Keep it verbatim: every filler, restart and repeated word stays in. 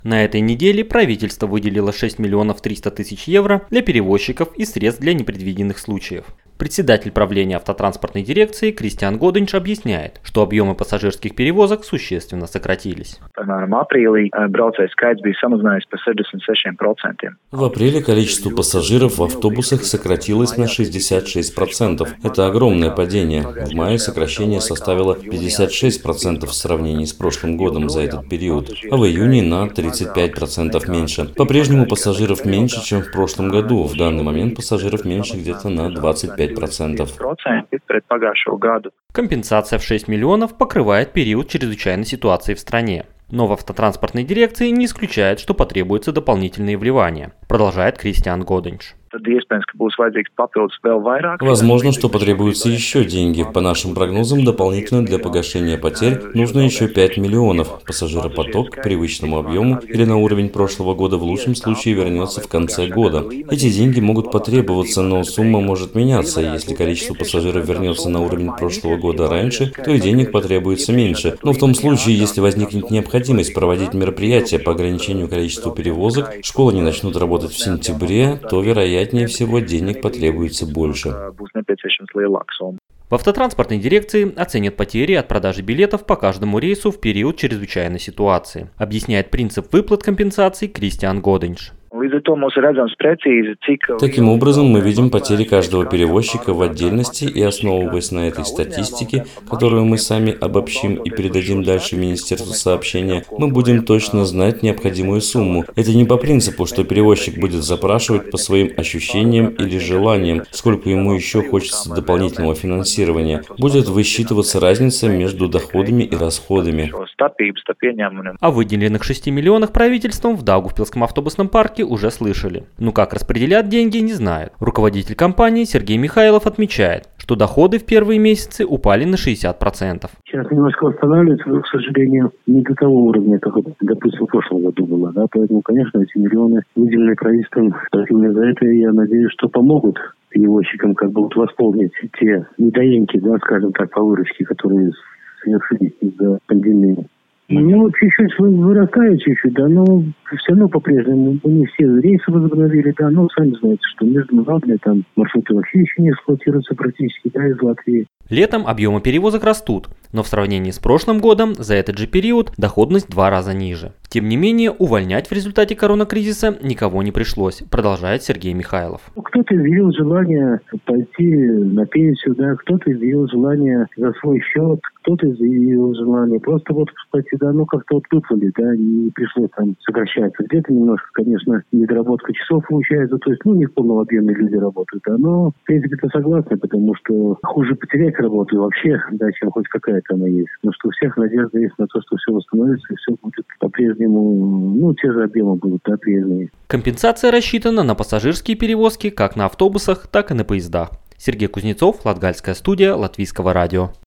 На этой неделе правительство выделило шесть миллионов триста тысяч евро для перевозчиков и средств для непредвиденных случаев. Председатель правления автотранспортной дирекции Кристиан Годинч объясняет, что объемы пассажирских перевозок существенно сократились. В апреле количество пассажиров в автобусах сократилось на шестьдесят шесть процентов. Это огромное падение. В мае сокращение составило пятьдесят шесть процентов в сравнении с прошлым годом за этот период, а в июне на тридцать пять процентов меньше. По-прежнему пассажиров меньше, чем в прошлом году. В данный момент пассажиров меньше где-то на двадцать пять процентов. Компенсация в шесть миллионов покрывает период чрезвычайной ситуации в стране. Но в автотранспортной дирекции не исключает, что потребуются дополнительные вливания, продолжает Кристиан Годинч. Возможно, что потребуются еще деньги. По нашим прогнозам, дополнительно для погашения потерь нужно еще пять миллионов. Пассажиропоток к привычному объему или на уровень прошлого года в лучшем случае вернется в конце года. Эти деньги могут потребоваться, но сумма может меняться. Если количество пассажиров вернется на уровень прошлого года раньше, то и денег потребуется меньше. Но в том случае, если возникнет необходимость проводить мероприятия по ограничению количества перевозок, школы не начнут работать в сентябре, то, вероятнее всего, денег потребуется больше. В автотранспортной дирекции оценят потери от продажи билетов по каждому рейсу в период чрезвычайной ситуации, объясняет принцип выплат компенсаций Кристиан Годинч. Таким образом, мы видим потери каждого перевозчика в отдельности и, основываясь на этой статистике, которую мы сами обобщим и передадим дальше Министерству сообщения, мы будем точно знать необходимую сумму. Это не по принципу, что перевозчик будет запрашивать по своим ощущениям или желаниям, сколько ему еще хочется дополнительного финансирования. Будет высчитываться разница между доходами и расходами. О выделенных шести миллионах правительством в Даугавпилском автобусном парке уже слышали. Но как распределят деньги, не знают. Руководитель компании Сергей Михайлов отмечает, что доходы в первые месяцы упали на шестьдесят процентов. Сейчас немножко восстанавливается, но, к сожалению, не до того уровня, как, допустим, в прошлом году было. Да? Поэтому, конечно, эти миллионы, выделенные правительством, именно за это я надеюсь, что помогут перевозчикам как бы вот восполнить те недоимки, да, скажем так, по выручке, которые совершились из-за пандемии. Ну, чуть-чуть вырастает, чуть-чуть, да, но все равно по-прежнему не все рейсы возобновили, да, но сами знаете, что международные там маршруты вообще еще не эксплуатируются практически, да, из Латвии. Летом объемы перевозок растут, но в сравнении с прошлым годом за этот же период доходность в два раза ниже. Тем не менее, увольнять в результате коронакризиса никого не пришлось, продолжает Сергей Михайлов. Кто-то изъявил желание пойти на пенсию, да, кто-то изъявил желание за свой счет, кто-то изъявил желание просто вот, кстати, да, ну как-то вот выплыли, да, не пришлось там сокращаться. Где-то немножко, конечно, недоработка часов получается, то есть, ну, не в полном объеме люди работают, да, но, в принципе-то согласны, потому что хуже потерять работу вообще, да, чем хоть какая-то она есть. Но что у всех надежда есть на то, что все восстановится и все будет по-прежнему, ну, те же объемы будут, да, прежние. Компенсация рассчитана на пассажирские перевозки как на автобусах, так и на поездах. Сергей Кузнецов, Латгальская студия Латвийского радио.